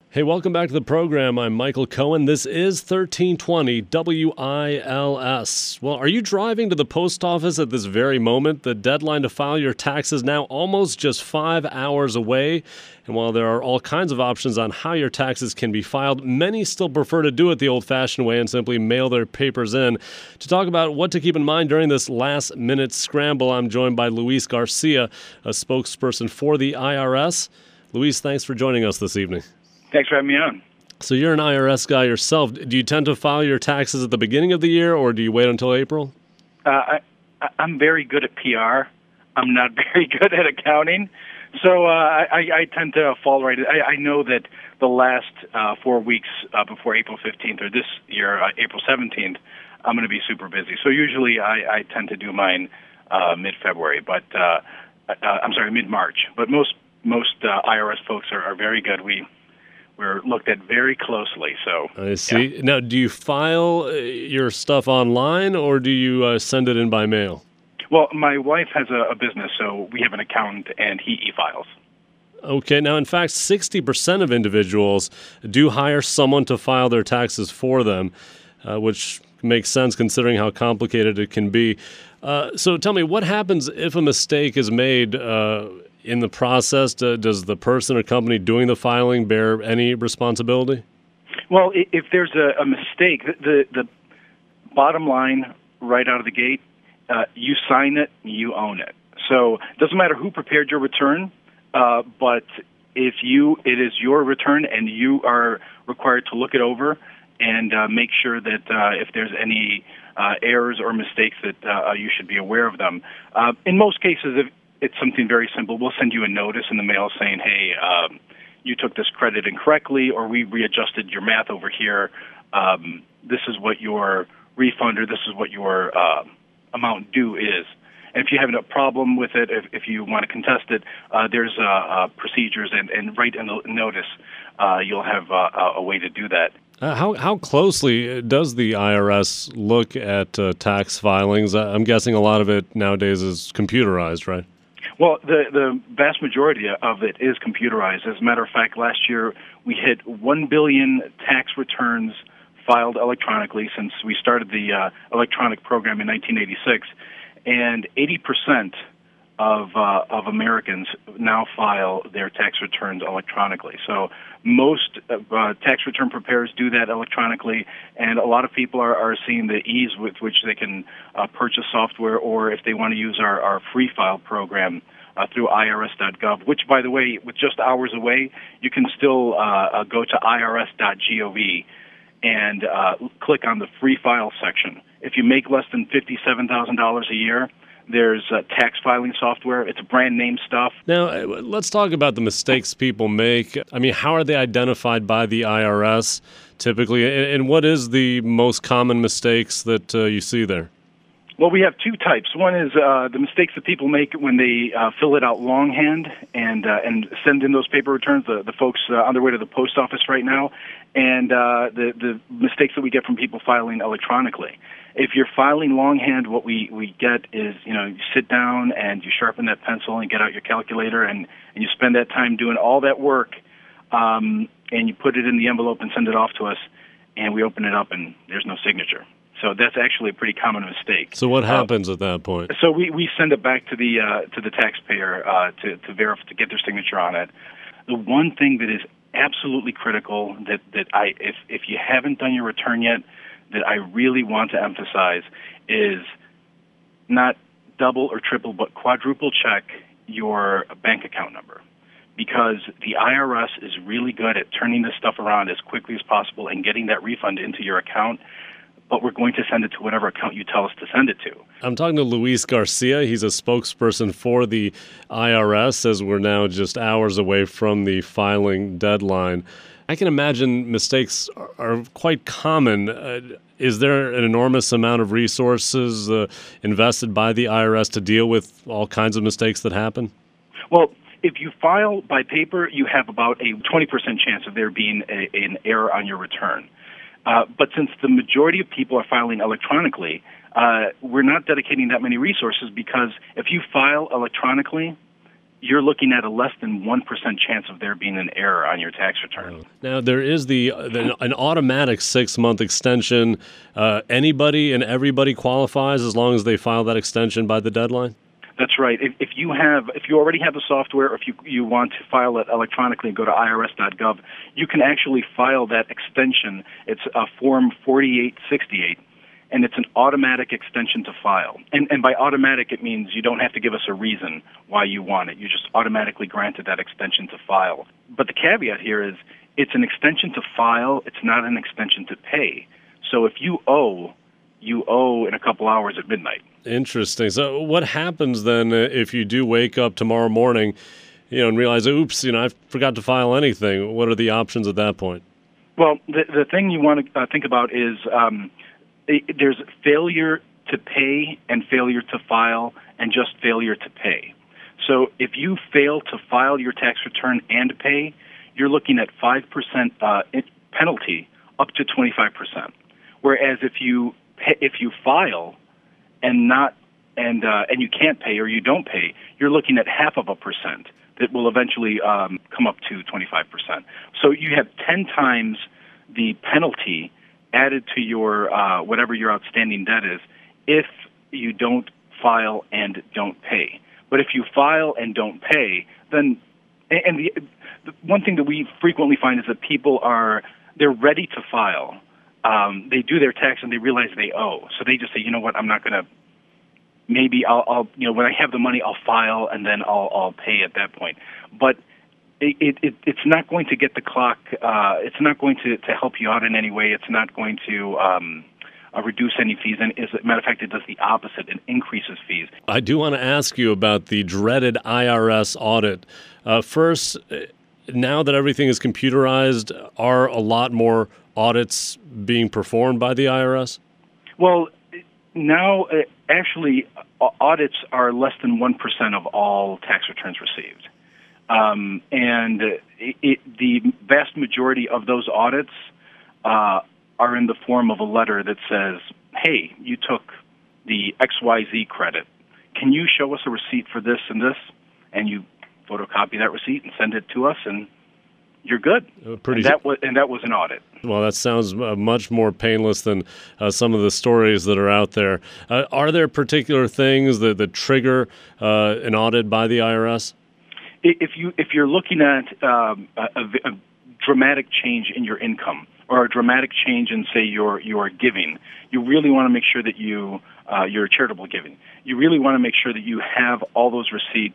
Hey, welcome back to the program. I'm Michael Cohen. This is 1320 WILS. Well, are you driving to the post office at this very moment? The deadline to file your taxes now almost just 5 hours away. And while there are all kinds of options on how your taxes can be filed, many still prefer to do it the old-fashioned way and simply mail their papers in. To talk about what to keep in mind during this last-minute scramble, I'm joined by Luis Garcia, a spokesperson for the IRS. Luis, thanks for joining us this evening. Thanks for having me on. So you're an IRS guy yourself. Do you tend to file your taxes at the beginning of the year, or do you wait until April? I'm very good at PR. I'm not very good at accounting. So I tend to fall right. I know that the last 4 weeks before April 15th, or this year, April 17th, I'm going to be super busy. So usually I tend to do mine mid-February, mid-March. But most IRS folks are very good. We're looked at very closely. So I see. Yeah. Now, do you file your stuff online, or do you send it in by mail? Well, my wife has a business, so we have an accountant, and he e-files. Okay. Now, in fact, 60% of individuals do hire someone to file their taxes for them, which makes sense considering how complicated it can be. So tell me, what happens if a mistake is made in the process? Does the person or company doing the filing bear any responsibility? Well, if there's a mistake, the bottom line right out of the gate, you sign it, you own it. So it doesn't matter who prepared your return, but it is your return, and you are required to look it over and make sure that if there's any errors or mistakes that you should be aware of them. In most cases, if it's something very simple, we'll send you a notice in the mail saying, hey, you took this credit incorrectly, or we readjusted your math over here. This is what your refund, or this is what your amount due is. And if you have a problem with it, if you want to contest it, there's procedures, and right in the notice, you'll have a way to do that. How closely does the IRS look at tax filings? I'm guessing a lot of it nowadays is computerized, right? Well, the vast majority of it is computerized. As a matter of fact, last year we hit 1 billion tax returns filed electronically since we started the electronic program in 1986, and 80% of Americans now file their tax returns electronically. So most tax return preparers do that electronically, and a lot of people are seeing the ease with which they can purchase software, or if they want to use our free file program through irs.gov, which, by the way, with just hours away, you can still go to irs.gov and click on the free file section. If you make less than $57,000 a year, there's tax filing software. It's brand name stuff. Now, let's talk about the mistakes people make. I mean, how are they identified by the IRS typically? And what is the most common mistakes that you see there? Well, we have two types. One is the mistakes that people make when they fill it out longhand and send in those paper returns, the folks on their way to the post office right now, and the mistakes that we get from people filing electronically. If you're filing longhand, what we get is, you sit down and you sharpen that pencil and get out your calculator and you spend that time doing all that work, and you put it in the envelope and send it off to us, and we open it up and there's no signature. So that's actually a pretty common mistake. So what happens at that point? So we send it back to the taxpayer to verify, to get their signature on it. The one thing that is absolutely critical that if you haven't done your return yet, that I really want to emphasize is not double or triple, but quadruple check your bank account number, because the IRS is really good at turning this stuff around as quickly as possible and getting that refund into your account. But we're going to send it to whatever account you tell us to send it to. I'm talking to Luis Garcia. He's a spokesperson for the IRS, as we're now just hours away from the filing deadline. I can imagine mistakes are quite common. Is there an enormous amount of resources invested by the IRS to deal with all kinds of mistakes that happen? Well, if you file by paper, you have about a 20% chance of there being an error on your return. But since the majority of people are filing electronically, we're not dedicating that many resources, because if you file electronically, you're looking at a less than 1% chance of there being an error on your tax return. Now, there is an automatic 6-month extension. Anybody and everybody qualifies as long as they file that extension by the deadline? That's right. If you already have the software, or if you want to file it electronically and go to irs.gov, you can actually file that extension. It's a Form 4868, and it's an automatic extension to file. And by automatic, it means you don't have to give us a reason why you want it. You just automatically granted that extension to file. But the caveat here is it's an extension to file. It's not an extension to pay. So if you owe in a couple hours at midnight. Interesting. So what happens then if you do wake up tomorrow morning, and realize, oops, I forgot to file anything? What are the options at that point? Well, the thing you want to think about is there's failure to pay and failure to file and just failure to pay. So if you fail to file your tax return and pay, you're looking at 5% penalty up to 25%. Whereas if you file and you can't pay or you don't pay, you're looking at 0.5% that will eventually come up to 25%. So you have 10 times the penalty added to your whatever your outstanding debt is if you don't file and don't pay. But if you file and don't pay, then the one thing that we frequently find is that people they're ready to file. They do their tax and they realize they owe, so they just say, you know what, I'm not going to. Maybe I'll when I have the money, I'll file and then I'll pay at that point. But it's not going to get the clock. It's not going to help you out in any way. It's not going to reduce any fees. And as a matter of fact, it does the opposite. It increases fees. I do want to ask you about the dreaded IRS audit. First, now that everything is computerized, are a lot more audits being performed by the IRS? Well, now actually audits are less than 1% of all tax returns received. And the vast majority of those audits are in the form of a letter that says, hey, you took the XYZ credit. Can you show us a receipt for this and this? And you photocopy that receipt and send it to us, and you're good. And that was an audit. Well, that sounds much more painless than some of the stories that are out there. Are there particular things that trigger an audit by the IRS? If you're looking at a dramatic change in your income or a dramatic change in, say, your giving, you really want to make sure that your charitable giving. You really want to make sure that you have all those receipts.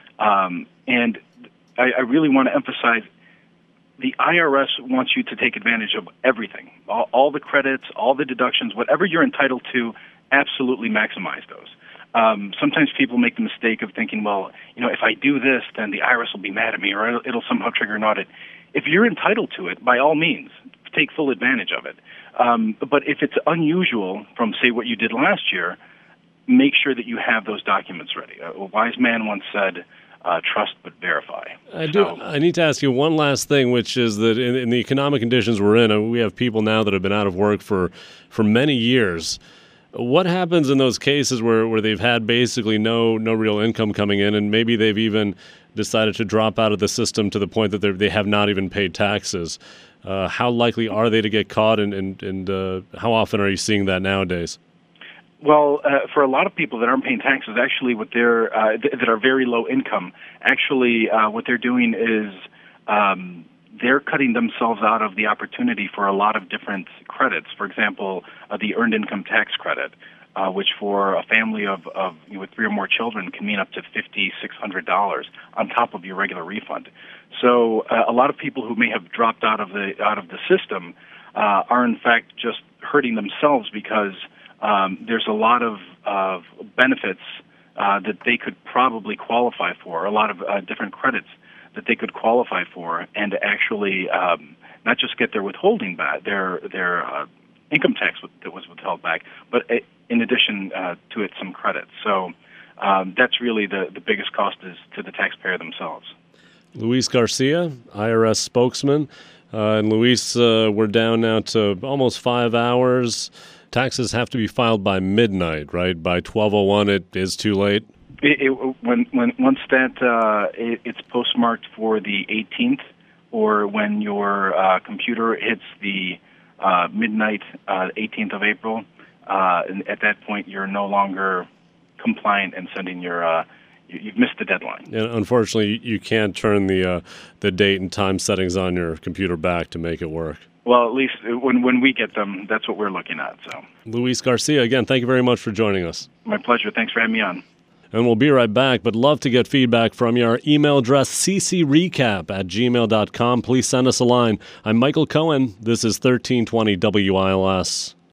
And I really want to emphasize, the IRS wants you to take advantage of everything, all the credits, all the deductions, whatever you're entitled to, absolutely maximize those. Sometimes people make the mistake of thinking, well, if I do this, then the IRS will be mad at me or it'll somehow trigger an audit. If you're entitled to it, by all means, take full advantage of it. But if it's unusual from, say, what you did last year, make sure that you have those documents ready. A wise man once said, trust but verify. I need to ask you one last thing, which is that in the economic conditions we're in, we have people now that have been out of work for many years. What happens in those cases where they've had basically no real income coming in, and maybe they've even decided to drop out of the system to the point that they have not even paid taxes? How likely are they to get caught, and how often are you seeing that nowadays? Well, for a lot of people that aren't paying taxes, actually, that are very low income, actually, what they're doing is they're cutting themselves out of the opportunity for a lot of different credits. For example, the Earned Income Tax Credit, which for a family with 3 or more children can mean up to $5,600 on top of your regular refund. So a lot of people who may have dropped out of the system are in fact just hurting themselves because there's a lot of benefits that they could probably qualify for, a lot of different credits that they could qualify for, and to actually not just get their withholding back, their income tax that was withheld back, but in addition to it, some credits. So that's really the biggest cost is to the taxpayer themselves. Luis Garcia, IRS spokesman. And Luis, we're down now to almost 5 hours. Taxes have to be filed by midnight, right? By 12:01, it is too late? When once that it's postmarked for the 18th, or when your computer hits the midnight 18th of April, and at that point you're no longer compliant and sending your. You've missed the deadline. And unfortunately, you can't turn the date and time settings on your computer back to make it work. Well, at least when we get them, that's what we're looking at. So, Luis Garcia, again, thank you very much for joining us. My pleasure. Thanks for having me on. And we'll be right back, but love to get feedback from you. Our email address, ccrecap@gmail.com. Please send us a line. I'm Michael Cohen. This is 1320 WILS.